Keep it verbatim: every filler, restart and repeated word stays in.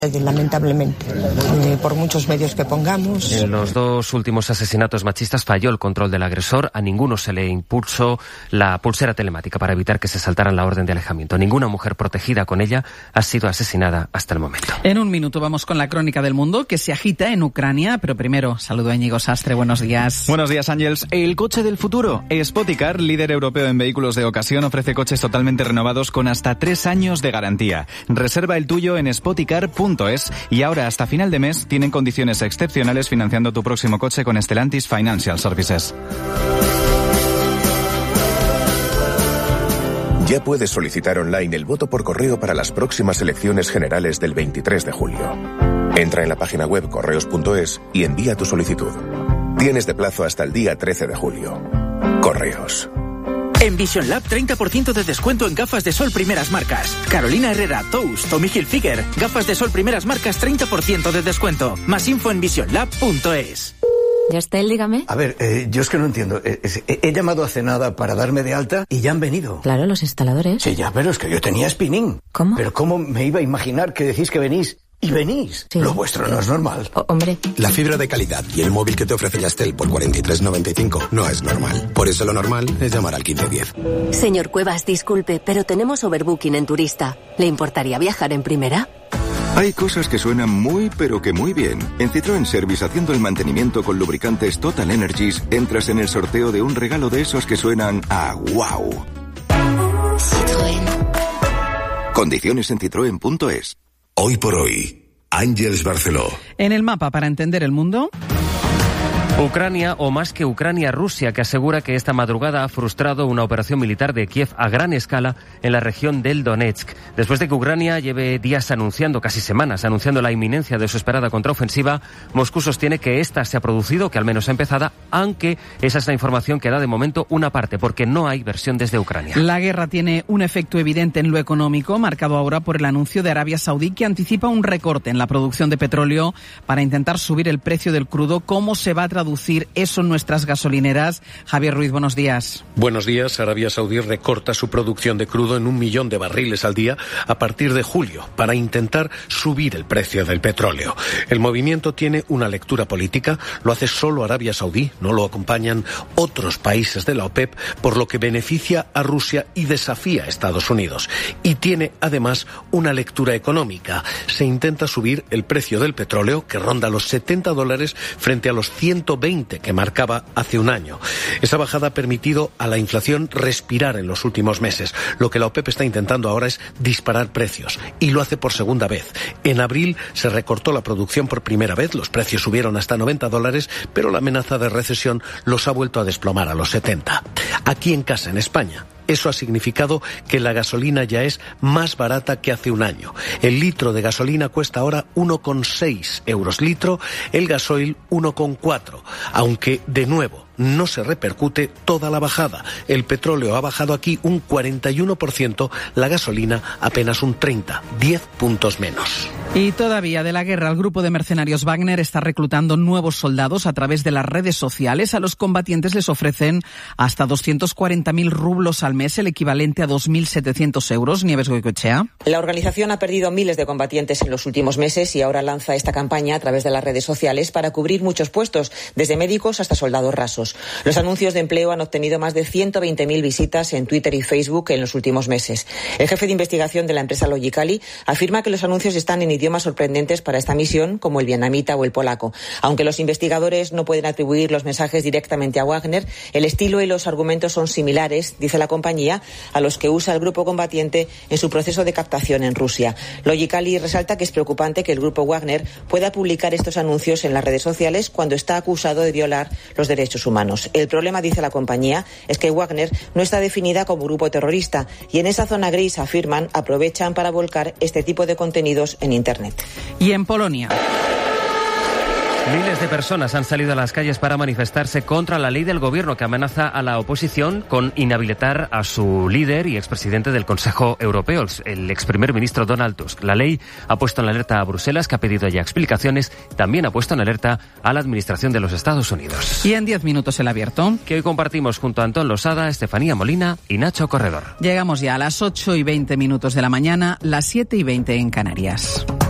Lamentablemente, eh, por muchos medios que pongamos. En los dos últimos asesinatos machistas falló el control del agresor. A ninguno se le impulsó la pulsera telemática para evitar que se saltaran la orden de alejamiento. Ninguna mujer protegida con ella ha sido asesinada hasta el momento. En un minuto vamos con la crónica del mundo que se agita en Ucrania, pero primero saludo a Íñigo Sastre. Buenos días. Buenos días, Ángels. El coche del futuro. Spoticar, líder europeo en vehículos de ocasión, ofrece coches totalmente renovados con hasta tres años de garantía. Reserva el tuyo en spoticar punto es y ahora hasta final de mes tienen condiciones excepcionales financiando tu próximo coche con Stellantis Financial Services. Ya puedes solicitar online el voto por correo para las próximas elecciones generales del veintitrés de julio. Entra en la página web correos punto es y envía tu solicitud. Tienes de plazo hasta el día trece de julio. Correos. En Vision Lab, treinta por ciento de descuento en gafas de sol primeras marcas. Carolina Herrera, Tous, Tommy Hilfiger. Gafas de sol primeras marcas, treinta por ciento de descuento. Más info en vision lab punto es. Yastel, dígame. A ver, eh, yo es que no entiendo. Eh, eh, he llamado hace nada para darme de alta y ya han venido. Claro, los instaladores. Sí, ya, pero es que yo tenía spinning. ¿Cómo? Pero ¿cómo me iba a imaginar que decís que venís? Y venís. Sí. Lo vuestro no es normal. O, hombre. La fibra de calidad y el móvil que te ofrece Yastel por cuarenta y tres noventa y cinco no es normal. Por eso lo normal es llamar al quince diez. Señor Cuevas, disculpe, pero tenemos overbooking en turista. ¿Le importaría viajar en primera? Hay cosas que suenan muy, pero que muy bien. En Citroën Service, haciendo el mantenimiento con lubricantes Total Energies, entras en el sorteo de un regalo de esos que suenan a wow. Citroën. Condiciones en citroen punto es. Hoy por hoy, Ángels Barceló. En el mapa para entender el mundo. Ucrania, o más que Ucrania, Rusia, que asegura que esta madrugada ha frustrado una operación militar de Kiev a gran escala en la región del Donetsk. Después de que Ucrania lleve días anunciando, casi semanas, anunciando la inminencia de su esperada contraofensiva, Moscú sostiene que esta se ha producido, que al menos ha empezado, aunque esa es la información que da de momento una parte, porque no hay versión desde Ucrania. La guerra tiene un efecto evidente en lo económico, marcado ahora por el anuncio de Arabia Saudí, que anticipa un recorte en la producción de petróleo para intentar subir el precio del crudo. ¿Cómo se va a traducir eso en nuestras gasolineras? Javier Ruiz, buenos días. Buenos días. Arabia Saudí recorta su producción de crudo en un millón de barriles al día a partir de julio para intentar subir el precio del petróleo. El movimiento tiene una lectura política, lo hace solo Arabia Saudí, no lo acompañan otros países de la OPEP, por lo que beneficia a Rusia y desafía a Estados Unidos. Y tiene además una lectura económica. Se intenta subir el precio del petróleo, que ronda los setenta dólares frente a los ciento veinte que marcaba hace un año. Esa bajada ha permitido a la inflación respirar en los últimos meses. Lo que la OPEP está intentando ahora es disparar precios, y lo hace por segunda vez. En abril se recortó la producción por primera vez, los precios subieron hasta noventa dólares, pero la amenaza de recesión los ha vuelto a desplomar a los setenta. Aquí en casa, en España, eso ha significado que la gasolina ya es más barata que hace un año. El litro de gasolina cuesta ahora uno coma seis euros litro, el gasoil uno coma cuatro, aunque de nuevo no se repercute toda la bajada. El petróleo ha bajado aquí un cuarenta y uno por ciento, la gasolina apenas un treinta, diez puntos menos. Y todavía de la guerra, el grupo de mercenarios Wagner está reclutando nuevos soldados a través de las redes sociales. A los combatientes les ofrecen hasta doscientos cuarenta mil rublos al mes, el equivalente a dos mil setecientos euros. Nieves Goicoechea. La organización ha perdido miles de combatientes en los últimos meses y ahora lanza esta campaña a través de las redes sociales para cubrir muchos puestos, desde médicos hasta soldados rasos. Los anuncios de empleo han obtenido más de ciento veinte mil visitas en Twitter y Facebook en los últimos meses. El jefe de investigación de la empresa Logicali afirma que los anuncios están en idiomas sorprendentes para esta misión, como el vietnamita o el polaco. Aunque los investigadores no pueden atribuir los mensajes directamente a Wagner, el estilo y los argumentos son similares, dice la compañía, a los que usa el grupo combatiente en su proceso de captación en Rusia. Logicali resalta que es preocupante que el grupo Wagner pueda publicar estos anuncios en las redes sociales cuando está acusado de violar los derechos humanos. El problema, dice la compañía, es que Wagner no está definida como grupo terrorista y en esa zona gris, afirman, aprovechan para volcar este tipo de contenidos en Internet. Y en Polonia. Miles de personas han salido a las calles para manifestarse contra la ley del gobierno que amenaza a la oposición con inhabilitar a su líder y expresidente del Consejo Europeo, el ex primer ministro Donald Tusk. La ley ha puesto en alerta a Bruselas, que ha pedido ya explicaciones. También ha puesto en alerta a la administración de los Estados Unidos. Y en diez minutos el abierto, que hoy compartimos junto a Antón Losada, Estefanía Molina y Nacho Corredor. Llegamos ya a las ocho y veinte minutos de la mañana, las siete y veinte en Canarias.